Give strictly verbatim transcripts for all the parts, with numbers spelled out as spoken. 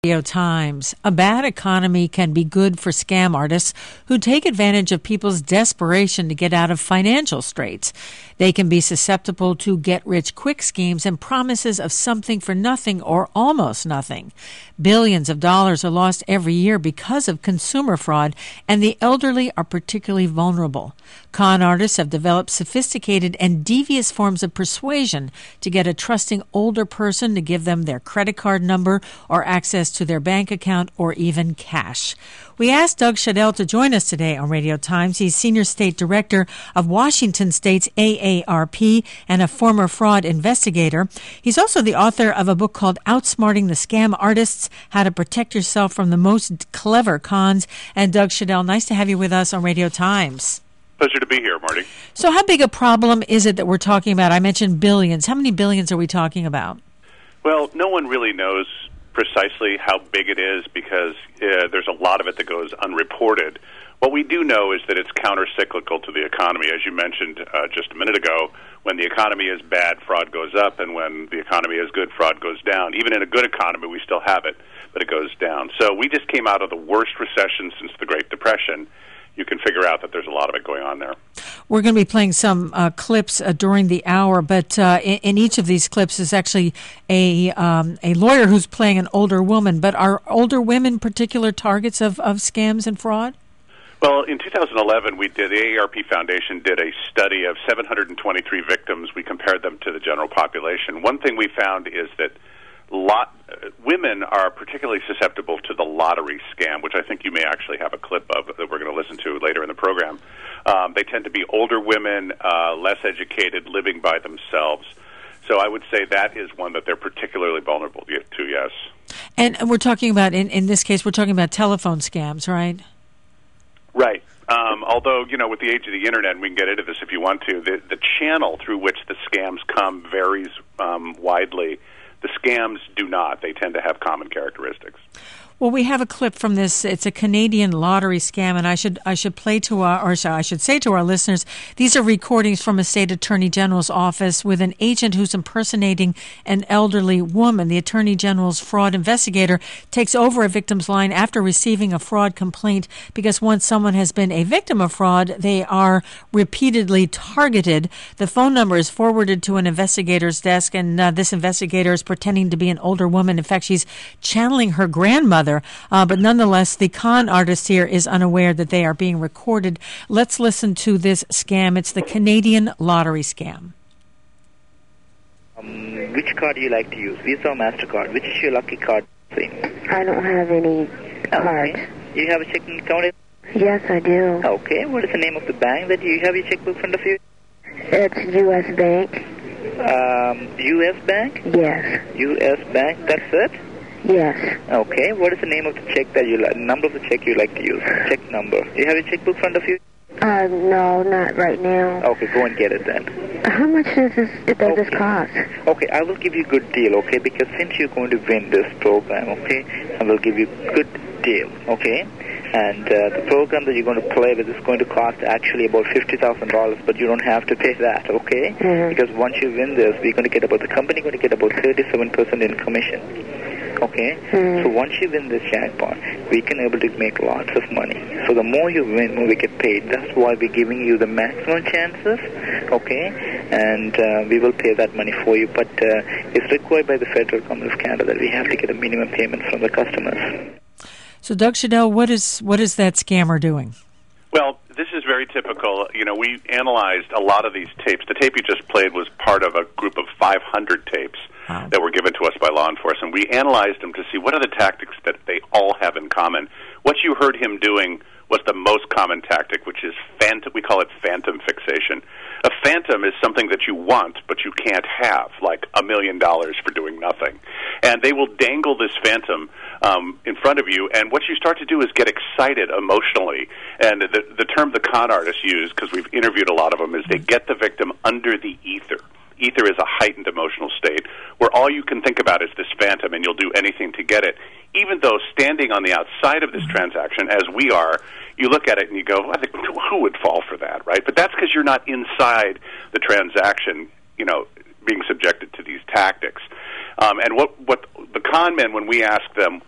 Radio Times. A bad economy can be good for scam artists who take advantage of people's desperation to get out of financial straits. They can be susceptible to get-rich-quick schemes and promises of something for nothing or almost nothing. Billions of dollars are lost every year because of consumer fraud, and the elderly are particularly vulnerable. Con artists have developed sophisticated and devious forms of persuasion to get a trusting older person to give them their credit card number or access to their bank account or even cash. We asked Doug Shadell to join us today on Radio Times. He's Senior State Director of Washington State's A A R P and a former fraud investigator. He's also the author of a book called Outsmarting the Scam Artists, How to Protect Yourself from the Most Clever Cons. And Doug Shadell, nice to have you with us on Radio Times. Pleasure to be here, Marty. So how big a problem is it that we're talking about? I mentioned billions. How many billions are we talking about? Well, no one really knows precisely how big it is because uh, there's a lot of it that goes unreported. What we do know is that it's counter-cyclical to the economy. As you mentioned uh, just a minute ago, when the economy is bad, fraud goes up, and when the economy is good, fraud goes down. Even in a good economy, we still have it, but it goes down. So we just came out of the worst recession since the Great Depression. You can figure out that there's a lot of it going on there. We're going to be playing some uh, clips uh, during the hour, but uh, in, in each of these clips is actually a um, a lawyer who's playing an older woman. But are older women particular targets of, of scams and fraud? Well, in two thousand eleven, we did, the A A R P Foundation did a study of seven hundred twenty-three victims. We compared them to the general population. One thing we found is that lot uh, women are particularly susceptible to the lottery scam, which I think you may actually have a clip of that we're going to listen to later in the program. Um, they tend to be older women, uh, less educated, living by themselves. So I would say that is one that they're particularly vulnerable to, yes. And we're talking about, in, in this case, we're talking about telephone scams, right? Right. Um, although, you know, with the age of the Internet, and we can get into this if you want to, the, the channel through which the scams come varies um, widely. The scams do not. They tend to have common characteristics. Well, we have a clip from this. It's a Canadian lottery scam, and I should I should play to our, or I should say to our listeners, these are recordings from a state attorney general's office with an agent who's impersonating an elderly woman. The attorney general's fraud investigator takes over a victim's line after receiving a fraud complaint because once someone has been a victim of fraud, they are repeatedly targeted. The phone number is forwarded to an investigator's desk, and uh, this investigator is pretending to be an older woman. In fact, she's channeling her grandmother. Uh, but nonetheless, the con artist here is unaware that they are being recorded. Let's listen to this scam. It's the Canadian lottery scam. Um, which card do you like to use, Visa or MasterCard? Which is your lucky card? I don't have any cards. Okay. You have a checking account? Yes, I do. Okay. What is the name of the bank that you have your checkbook in front of you? It's U S Bank. Um, U S Bank? Yes. U S Bank, that's it? Yes. Okay. What is the name of the check that you like, number of the check you like to use? Check number. Do you have your checkbook in front of you? Uh, no, not right now. Okay, go and get it then. How much does this, does okay. this cost? Okay, I will give you a good deal, okay, because since you're going to win this program, okay, I will give you a good deal, okay? And uh, the program that you're going to play with is going to cost actually about fifty thousand dollars, but you don't have to pay that, okay? Mm-hmm. Because once you win this, we're going to get about, the company going to get about thirty-seven percent in commission. Okay, mm. so once you win this jackpot, we can able to make lots of money. So the more you win, more we get paid. That's why we're giving you the maximum chances, okay? And uh, we will pay that money for you. But uh, it's required by the federal government of Canada that we have to get a minimum payment from the customers. So, Doug Shadell, what is what is that scammer doing? Well, this is very typical. You know, we analyzed a lot of these tapes. The tape you just played was part of a group of five hundred tapes. Wow. That were given to us by law enforcement. We analyzed them to see what are the tactics that they all have in common. What you heard him doing was the most common tactic, which is phantom. We call it phantom fixation. A phantom is something that you want, but you can't have, like a million dollars for doing nothing. And they will dangle this phantom um, in front of you, and what you start to do is get excited emotionally. And the, the term the con artists use, because we've interviewed a lot of them, is they get the victim under the ether. Ether is a heightened emotional state where all you can think about is this phantom, and you'll do anything to get it. Even though standing on the outside of this transaction, as we are, you look at it and you go, I think, who would fall for that, right? But that's because you're not inside the transaction, you know, being subjected to these tactics. Um, and what, what the con men, when we ask them,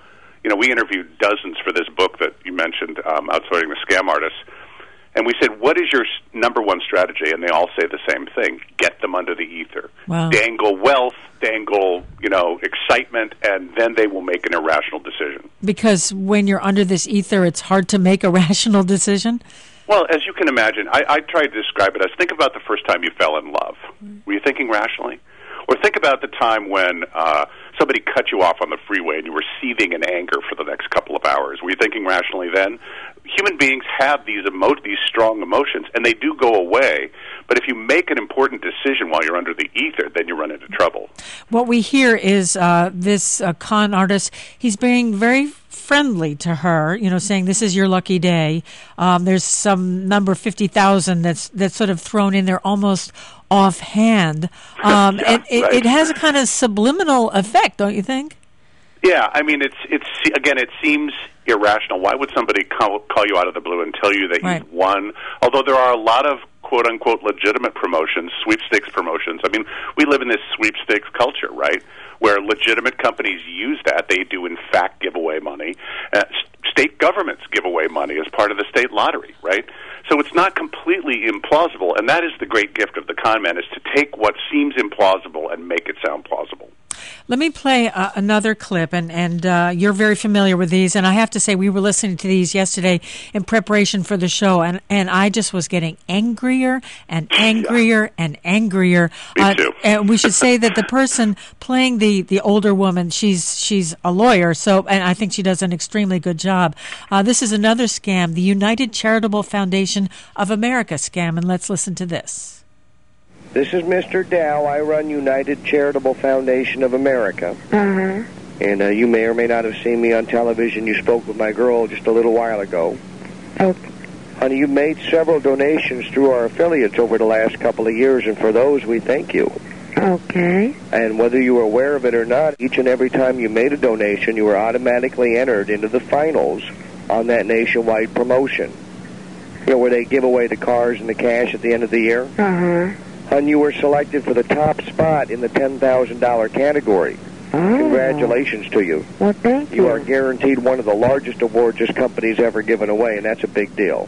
you know, we interviewed dozens for this book that you mentioned, um, Outsourcing the Scam Artists. And we said, what is your number one strategy? And they all say the same thing. Get them under the ether. Wow. Dangle wealth, dangle, you know, excitement, and then they will make an irrational decision. Because when you're under this ether, it's hard to make a rational decision? Well, as you can imagine, I, I try to describe it as, think about the first time you fell in love. Were you thinking rationally? Or think about the time when uh, somebody cut you off on the freeway and you were seething in anger for the next couple of hours. Were you thinking rationally then? Human beings have these emo- these strong emotions, and they do go away. But if you make an important decision while you're under the ether, then you run into trouble. What we hear is uh, this uh, con artist, he's being very friendly to her, you know, saying this is your lucky day. Um, there's some number fifty thousand that's that's sort of thrown in there almost offhand. Um, yeah, it, it, right. it has a kind of subliminal effect, don't you think? Yeah, I mean, it's it's again, it seems irrational. Why would somebody call, call you out of the blue and tell you that right. you've won? Although there are a lot of quote-unquote legitimate promotions, sweepstakes promotions. I mean, we live in this sweepstakes culture, right, where legitimate companies use that. They do, in fact, give away money. Uh, state governments give away money as part of the state lottery, right? So it's not completely implausible, and that is the great gift of the con man, is to take what seems implausible and make it sound plausible. Let me play uh, another clip, and, and uh, you're very familiar with these, and I have to say we were listening to these yesterday in preparation for the show, and, and I just was getting angrier and angrier yeah. and angrier. Me uh, too. And we should say that the person playing the, the older woman, she's she's a lawyer, so and I think she does an extremely good job. Uh, this is another scam, the United Charitable Foundation of America scam, and let's listen to this. This is Mister Dow. I run United Charitable Foundation of America. Uh-huh. And uh, you may or may not have seen me on television. You spoke with my girl just a little while ago. Okay. Honey, you've made several donations through our affiliates over the last couple of years, and for those, we thank you. Okay. And whether you were aware of it or not, each and every time you made a donation, you were automatically entered into the finals on that nationwide promotion. You know, where they give away the cars and the cash at the end of the year? Uh-huh. And you were selected for the top spot in the ten thousand dollars category. Oh. Congratulations to you. Well, thank you. You are guaranteed one of the largest awards this company's ever given away, and that's a big deal.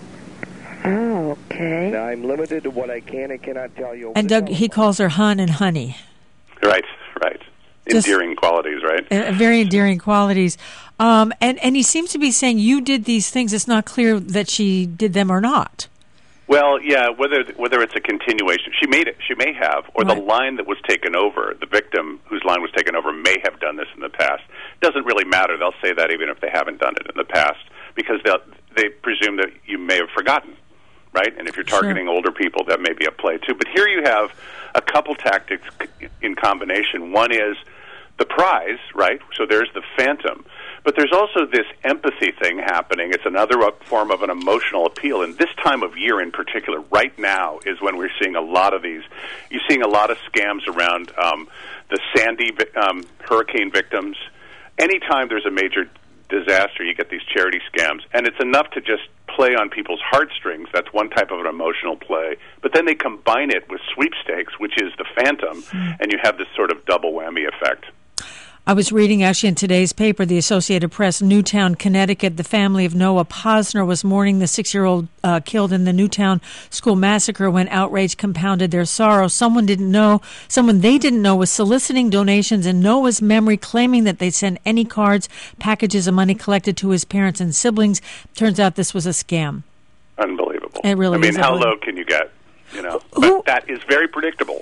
Oh, okay. Now, I'm limited to what I can and cannot tell you. And Doug, he calls her hun and honey. Right, right. Just endearing qualities, right? Uh, very endearing qualities. Um, and, and he seems to be saying you did these things. It's not clear that she did them or not. Well, yeah, whether whether it's a continuation, she made it, she may have, or right. the line that was taken over, the victim whose line was taken over may have done this in the past. Doesn't really matter. They'll say that even if they haven't done it in the past, because they they presume that you may have forgotten, right? And if you're targeting sure. older people, that may be at play too. But here you have a couple tactics in combination. One is the prize, right? So there's the phantom. But there's also this empathy thing happening. It's another form of an emotional appeal. And this time of year in particular, right now, is when we're seeing a lot of these. You're seeing a lot of scams around um, the Sandy um, hurricane victims. Anytime there's a major disaster, you get these charity scams. And it's enough to just play on people's heartstrings. That's one type of an emotional play. But then they combine it with sweepstakes, which is the phantom, mm. and you have this sort of double whammy effect. I was reading actually in today's paper, the Associated Press, Newtown, Connecticut. The family of Noah Posner was mourning the six-year-old uh, killed in the Newtown school massacre when outrage compounded their sorrow. Someone didn't know, someone they didn't know was soliciting donations in Noah's memory, claiming that they'd send any cards, packages of money collected to his parents and siblings. Turns out this was a scam. Unbelievable. It really I mean, is. how low can you get? You know, Who, but that is very predictable.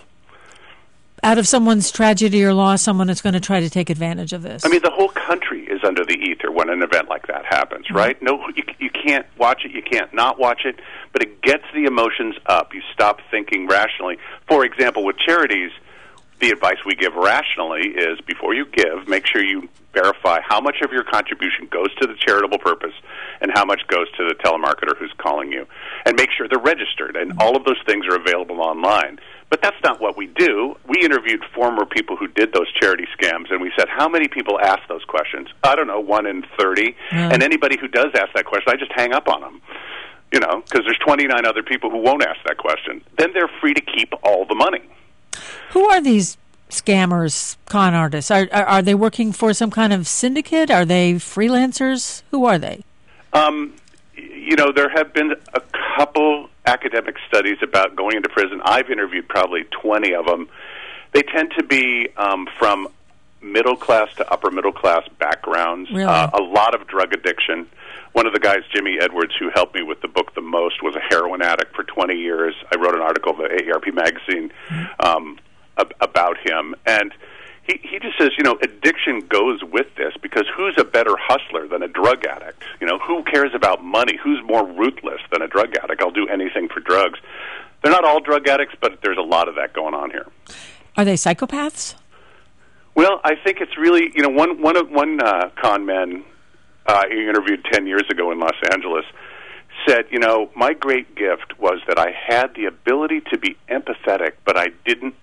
Out of someone's tragedy or loss, someone is going to try to take advantage of this. I mean, the whole country is under the ether when an event like that happens, right? Mm-hmm. No, you, you can't watch it, you can't not watch it, but it gets the emotions up. You stop thinking rationally. For example, with charities, the advice we give rationally is before you give, make sure you verify how much of your contribution goes to the charitable purpose and how much goes to the telemarketer who's calling you. And make sure they're registered, and all of those things are available online. But that's not what we do. We interviewed former people who did those charity scams, and we said, how many people ask those questions? I don't know, one in thirty. Mm. And anybody who does ask that question, I just hang up on them, you know, because there's twenty-nine other people who won't ask that question. Then they're free to keep all the money. Who are these scammers, con artists? Are, are are they working for some kind of syndicate? Are they freelancers? Who are they? Um, you know, there have been a couple academic studies about going into prison. I've interviewed probably twenty of them. They tend to be um, from middle class to upper middle class backgrounds. Really? Uh, a lot of drug addiction. One of the guys, Jimmy Edwards, who helped me with the book the most, was a heroin addict for twenty years. I wrote an article for the A A R P magazine um, ab- about him. And he, he just says, you know, addiction goes with this because who's a better hustler than a drug addict? You know, who cares about money? Who's more ruthless than a drug addict? I'll do anything for drugs. They're not all drug addicts, but there's a lot of that going on here. Are they psychopaths? Well, I think it's really, you know, one one of one uh, con man uh, he interviewed ten years ago in Los Angeles said, you know, my great gift was that I had the ability to be empathetic, but I didn't,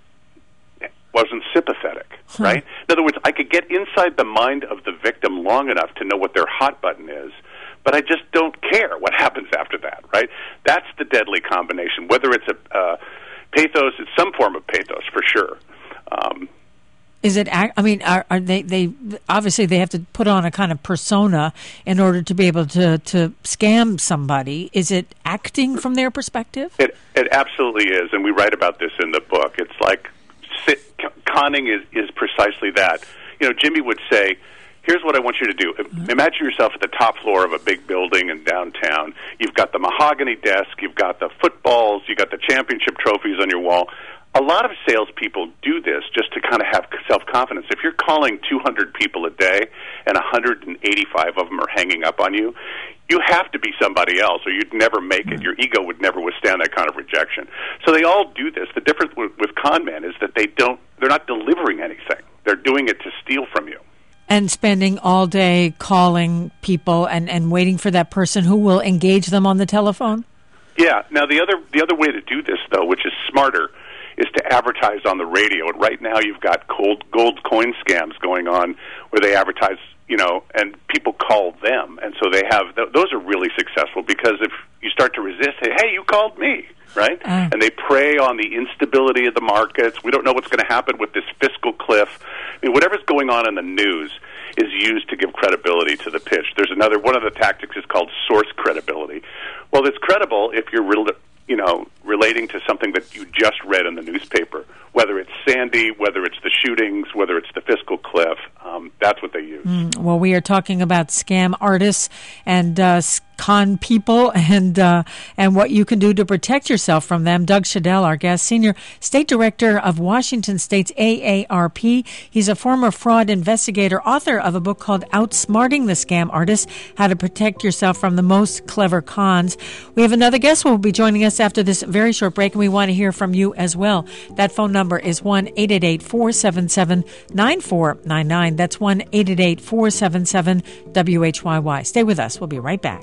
wasn't sympathetic, Hmm. right? In other words, I could get inside the mind of the victim long enough to know what their hot button is, but I just don't care what happens after that, right? That's the deadly combination, whether it's a uh, pathos, it's some form of pathos for sure. Um, Is it? ac- I mean, are, are they? They obviously they have to put on a kind of persona in order to be able to to scam somebody. Is it acting from their perspective? It it absolutely is, and we write about this in the book. It's like sit, conning is is precisely that. You know, Jimmy would say, here's what I want you to do. Imagine yourself at the top floor of a big building in downtown. You've got the mahogany desk, you've got the footballs, you've got the championship trophies on your wall. A lot of salespeople do this just to kind of have self-confidence. If you're calling two hundred people a day and one hundred eighty-five of them are hanging up on you, you have to be somebody else or you'd never make it. Your ego would never withstand that kind of rejection. So they all do this. The difference with, with con men is that they don't, they're not delivering anything. They're doing it to steal from you. And spending all day calling people and, and waiting for that person who will engage them on the telephone? Yeah. Now, the other the other way to do this, though, which is smarter, is to advertise on the radio. And right now you've got gold, gold coin scams going on where they advertise, you know, and people call them. And so they have, th- those are really successful because if you start to resist, say, hey, you called me, right? Uh. And they prey on the instability of the markets. We don't know what's going to happen with this fiscal cliff. I mean, whatever's going on in the news is used to give credibility to the pitch. There's another, one of the tactics is called source credibility. Well, it's credible if you're real, you know, relating to something that you just read in the newspaper, whether it's Sandy, whether it's the shootings, whether it's the fiscal cliff. Um, that's what they use. Mm, well, we are talking about scam artists and uh, con people and uh, and what you can do to protect yourself from them. Doug Shadell, our guest, Senior State Director of Washington State's A A R P. He's a former fraud investigator, author of a book called Outsmarting the Scam Artist, How to Protect Yourself from the Most Clever Cons. We have another guest who will be joining us after this very short break, and we want to hear from you as well. That phone number is one eight eight eight, four seven seven, nine four nine nine. That's one eight eight eight, four seven seven, W H Y Y. Stay with us. We'll be right back.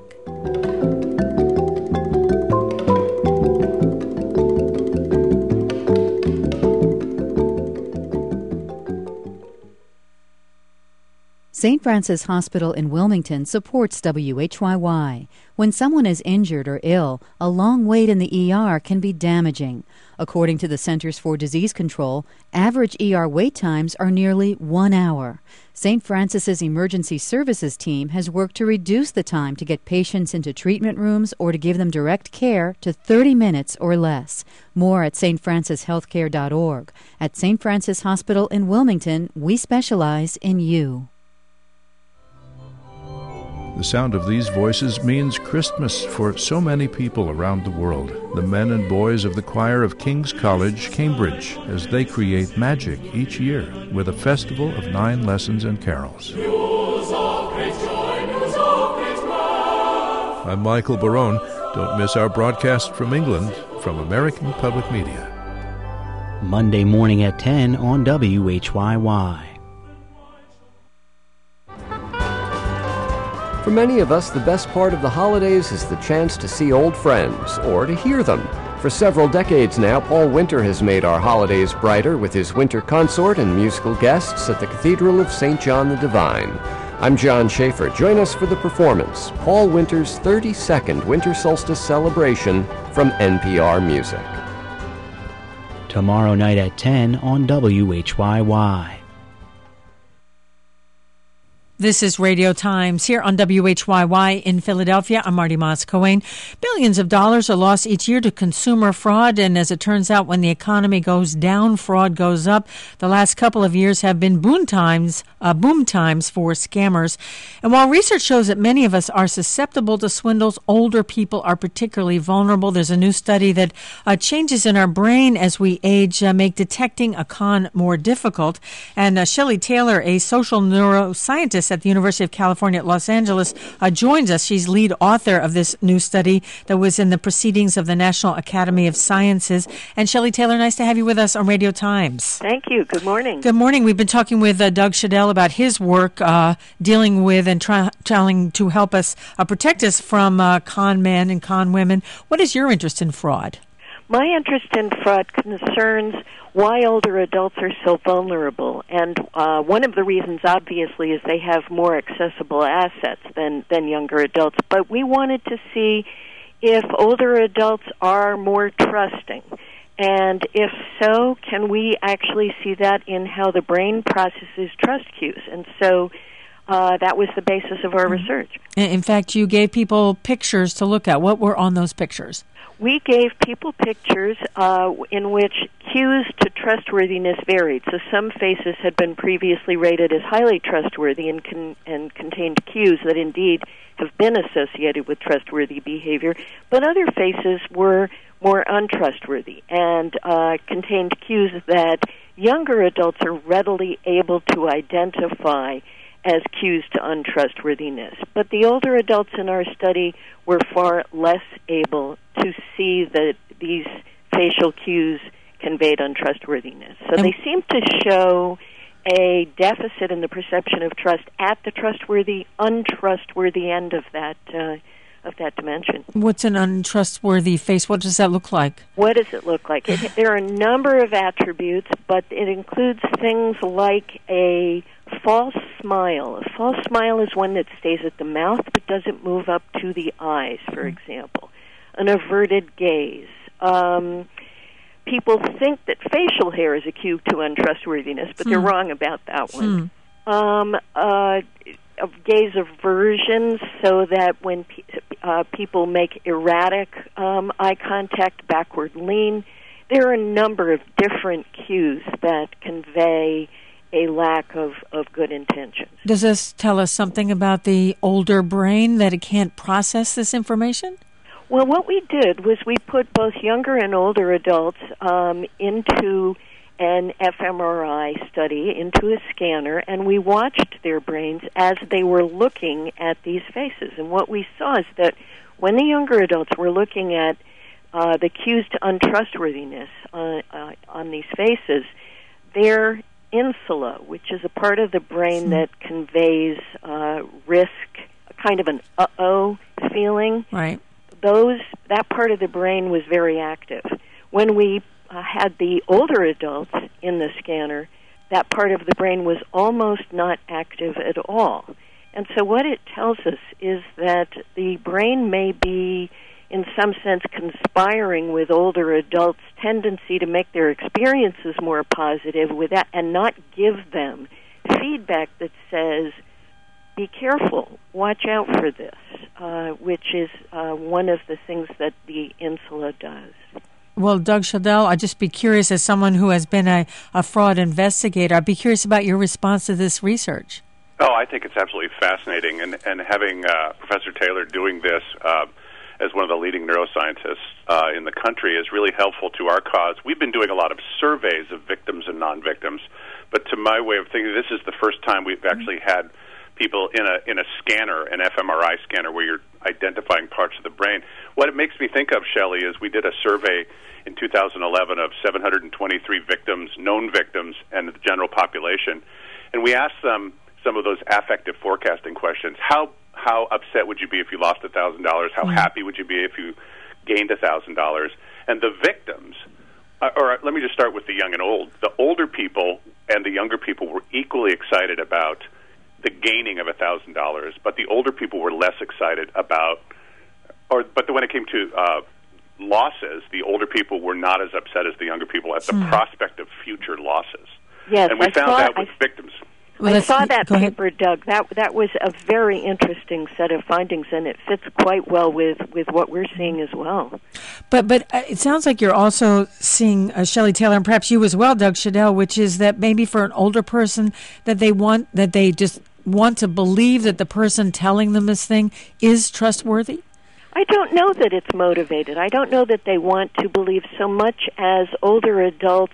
Saint Francis Hospital in Wilmington supports W H Y Y. When someone is injured or ill, a long wait in the E R can be damaging. According to the Centers for Disease Control, average E R wait times are nearly one hour. Saint Francis's emergency services team has worked to reduce the time to get patients into treatment rooms or to give them direct care to thirty minutes or less. More at s t francis healthcare dot org. At Saint Francis Hospital in Wilmington, we specialize in you. The sound of these voices means Christmas for so many people around the world. The men and boys of the choir of King's College, Cambridge, as they create magic each year with a festival of nine lessons and carols. I'm Michael Barone. Don't miss our broadcast from England from American Public Media. Monday morning at ten on W H Y Y. For many of us, the best part of the holidays is the chance to see old friends or to hear them. For several decades now, Paul Winter has made our holidays brighter with his winter consort and musical guests at the Cathedral of Saint John the Divine. I'm John Schaefer. Join us for the performance, Paul Winter's thirty-second Winter Solstice Celebration from N P R Music. tomorrow night at ten on W H Y Y. This is Radio Times here on W H Y Y in Philadelphia. I'm Marty Moss-Coane. Billions of dollars are lost each year to consumer fraud, and as it turns out, when the economy goes down, fraud goes up. The last couple of years have been boom times, uh, boom times for scammers. And while research shows that many of us are susceptible to swindles, older people are particularly vulnerable. There's a new study that uh, changes in our brain as we age uh, make detecting a con more difficult. And uh, Shelley Taylor, a social neuroscientist at the University of California at Los Angeles, uh, joins us. She's lead author of this new study that was in the Proceedings of the National Academy of Sciences. And Shelley Taylor, nice to have you with us on Radio Times. Thank you. Good morning. Good morning. We've been talking with uh, Doug Shadell about his work uh, dealing with and try- trying to help us uh, protect us from uh, con men and con women. What is your interest in fraud? My interest in fraud concerns why older adults are so vulnerable. And uh, one of the reasons, obviously, is they have more accessible assets than, than younger adults. But we wanted to see if older adults are more trusting. And if so, can we actually see that in how the brain processes trust cues? And so uh, that was the basis of our research. In fact, you gave people pictures to look at. What were on those pictures? We gave people pictures uh, in which cues to trustworthiness varied. So some faces had been previously rated as highly trustworthy and, con- and contained cues that indeed have been associated with trustworthy behavior, but other faces were more untrustworthy and uh, contained cues that younger adults are readily able to identify as cues to untrustworthiness. But the older adults in our study were far less able to see that these facial cues conveyed untrustworthiness. So they seem to show a deficit in the perception of trust at the trustworthy, untrustworthy end of that uh, of that dimension. What's an untrustworthy face? What does that look like? What does it look like? It, there are a number of attributes, but it includes things like a false smile. A false smile is one that stays at the mouth but doesn't move up to the eyes, for example. An averted gaze. Um, people think that facial hair is a cue to untrustworthiness, but mm. they're wrong about that one. Mm. Um, uh, a gaze aversion, so that when pe- uh, people make erratic um, eye contact, backward lean, there are a number of different cues that convey a lack of, of good intentions. Does this tell us something about the older brain, that it can't process this information? Well, what we did was we put both younger and older adults um, into an fMRI study, into a scanner, and we watched their brains as they were looking at these faces. And what we saw is that when the younger adults were looking at uh, the cues to untrustworthiness uh, uh, on these faces, their insula, which is a part of the brain that conveys uh, risk, kind of an uh-oh feeling, right. Those that part of the brain was very active. When we uh, had the older adults in the scanner, that part of the brain was almost not active at all. And so what it tells us is that the brain may be, in some sense, conspiring with older adults' tendency to make their experiences more positive with that, and not give them feedback that says, be careful, watch out for this, uh, which is uh, one of the things that the insula does. Well, Doug Shadell, I'd just be curious, as someone who has been a, a fraud investigator, I'd be curious about your response to this research. Oh, I think it's absolutely fascinating, and, and having uh, Professor Taylor doing this uh, as one of the leading neuroscientists uh, in the country is really helpful to our cause. We've been doing a lot of surveys of victims and non-victims, but to my way of thinking, this is the first time we've actually had people in a in a scanner, an fMRI scanner, where you're identifying parts of the brain. What it makes me think of, Shelley, is we did a survey in two thousand eleven of seven hundred twenty-three victims, known victims, and the general population, and we asked them some of those affective forecasting questions. How how upset would you be if you lost one thousand dollars? How mm-hmm. happy would you be if you gained one thousand dollars? And the victims, uh, or let me just start with the young and old. The older people and the younger people were equally excited about the gaining of one thousand dollars, but the older people were less excited about, or but when it came to uh, losses, the older people were not as upset as the younger people at the Hmm. prospect of future losses. Yes, and we I found saw- that with I- victims. Well, I that's- saw that go ahead. paper, Doug. That that was a very interesting set of findings, and it fits quite well with, with what we're seeing as well. But but uh, it sounds like you're also seeing uh, Shelley Taylor, and perhaps you as well, Doug Shadell, which is that maybe for an older person that they want that they just want to believe that the person telling them this thing is trustworthy. I don't know that it's motivated. I don't know that they want to believe so much as older adults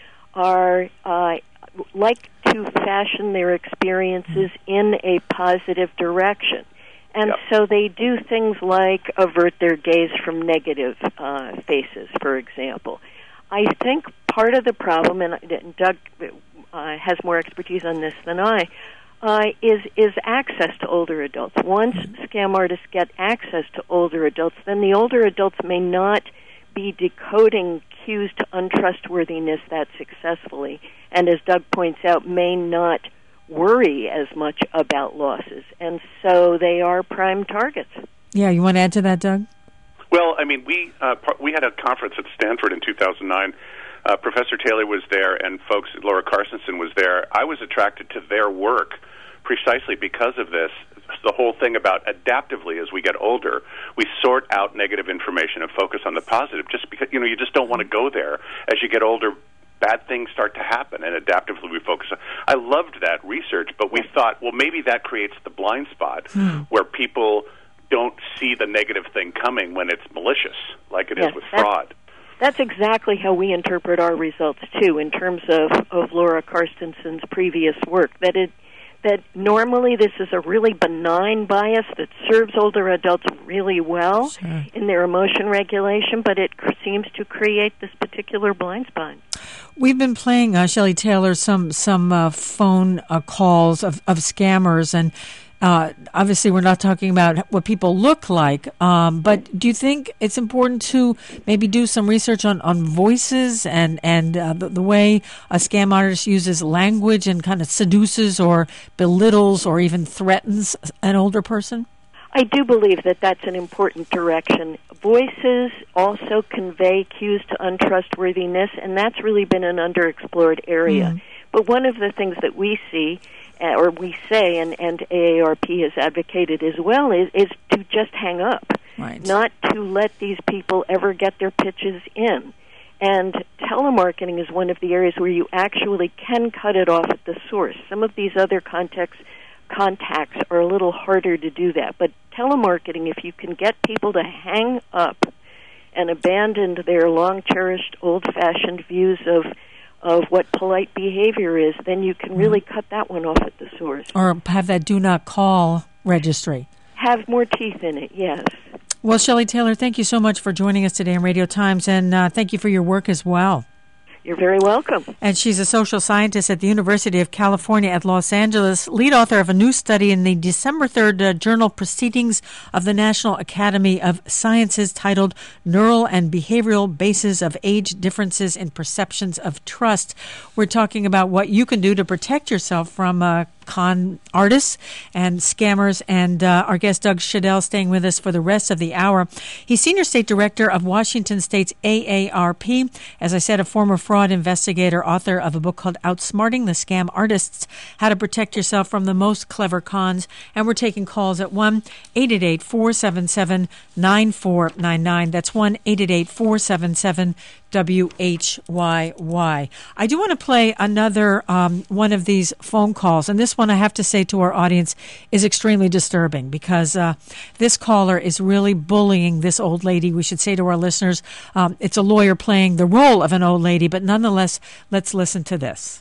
are uh, like to fashion their experiences in a positive direction. And Yep. so they do things like avert their gaze from negative uh, faces, for example. I think part of the problem, and Doug uh, has more expertise on this than I, uh, is is access to older adults. Once scam artists get access to older adults, then the older adults may not be decoding cues to untrustworthiness that successfully, and as Doug points out, may not worry as much about losses, and so they are prime targets. Yeah, you want to add to that, Doug? Well, I mean, we uh, par- we had a conference at Stanford in two thousand nine. Uh, Professor Taylor was there, and folks, Laura Carstensen was there. I was attracted to their work precisely because of this. The whole thing about adaptively, as we get older, we sort out negative information and focus on the positive. Just because, you know, you just don't want to go there. As you get older, bad things start to happen, and adaptively we focus on. I loved that research, but we thought, well, maybe that creates the blind spot Hmm. where people don't see the negative thing coming when it's malicious, like it Yes, is with that's- fraud. That's exactly how we interpret our results, too, in terms of, of Laura Carstensen's previous work, that it that normally this is a really benign bias that serves older adults really well Sure. in their emotion regulation, but it cr- seems to create this particular blind spot. We've been playing, uh, Shelley Taylor, some some uh, phone uh, calls of, of scammers, and uh, obviously we're not talking about what people look like, um, but do you think it's important to maybe do some research on, on voices and, and uh, the, the way a scam artist uses language and kind of seduces or belittles or even threatens an older person? I do believe that that's an important direction. Voices also convey cues to untrustworthiness, and that's really been an underexplored area. Mm. But one of the things that we see, uh, or we say, and, and A A R P has advocated as well, is, is to just hang up, Right. not to let these people ever get their pitches in. And telemarketing is one of the areas where you actually can cut it off at the source. Some of these other contexts contacts are a little harder to do that. But telemarketing, if you can get people to hang up and abandon their long-cherished, old-fashioned views of of what polite behavior is, then you can really cut that one off at the source. Or have that do not call registry. Have more teeth in it, yes. Well, Shelley Taylor, thank you so much for joining us today on Radio Times, and uh, thank you for your work as well. You're very welcome. And she's a social scientist at the University of California at Los Angeles, lead author of a new study in the December third uh, journal Proceedings of the National Academy of Sciences titled Neural and Behavioral Bases of Age Differences in Perceptions of Trust. We're talking about what you can do to protect yourself from uh, con artists and scammers, and uh, our guest Doug Shadell staying with us for the rest of the hour. He's Senior State Director of Washington State's A A R P. As I said, a former fraud investigator, author of a book called Outsmarting the Scam Artists, How to Protect Yourself from the Most Clever Cons. And we're taking calls at one eight eight eight, four seven seven, nine four nine nine. That's one eight eight eight, four seven seven, W H Y Y. I do want to play another um, one of these phone calls, and this one I have to say to our audience is extremely disturbing because uh, this caller is really bullying this old lady. We should say to our listeners, um, it's a lawyer playing the role of an old lady, but nonetheless, let's listen to this.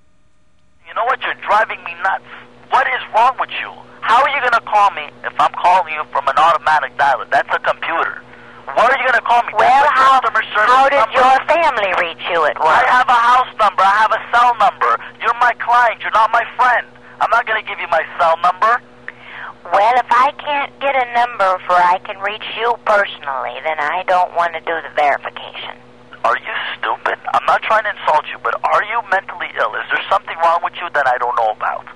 You know what? You're driving me nuts. What is wrong with you? How are you going to call me if I'm calling you from an automatic dialer? That's a computer. What are you going to call me? Well, how, how did number? your family reach you at work? I have a house number. I have a cell number. You're my client. You're not my friend. I'm not going to give you my cell number. Well, if I can't get a number for I can reach you personally, then I don't want to do the verification. Are you stupid? I'm not trying to insult you, but are you mentally ill? Is there something wrong with you that I don't know about?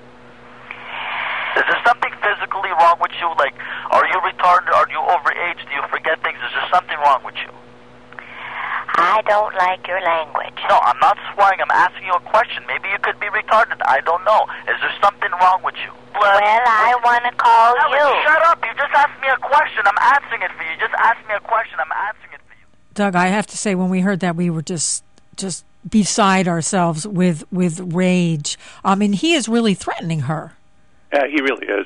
Is there something physically wrong with you? Like, are you retarded? Are you overage? Do you forget things? Is there something wrong with you? don't like your language. No, I'm not swearing. I'm asking you a question. Maybe you could be retarded. I don't know. Is there something wrong with you? Well, I want to call Ellen, you. Shut up. You just asked me a question. I'm answering it for you. Just ask me a question. I'm answering it for you. Doug, I have to say, when we heard that, we were just just beside ourselves with with rage. I mean, he is really threatening her. Uh, he really is.